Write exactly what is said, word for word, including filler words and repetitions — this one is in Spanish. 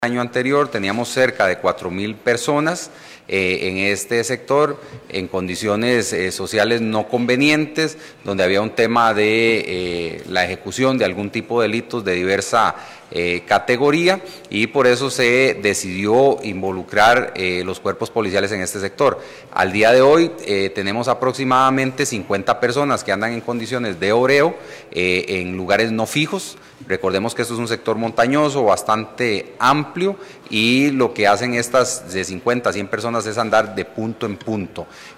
año anterior teníamos cerca de cuatro mil personas eh, en este sector en condiciones eh, sociales no convenientes, donde había un tema de eh, la ejecución de algún tipo de delitos de diversa eh, categoría, y por eso se decidió involucrar eh, los cuerpos policiales en este sector. Al día de hoy eh, tenemos aproximadamente cincuenta personas que andan en condiciones de oreo eh, en lugares no fijos. Recordemos que esto es un sector montañoso bastante amplio, y lo que hacen estas de cincuenta a cien personas es andar de punto en punto.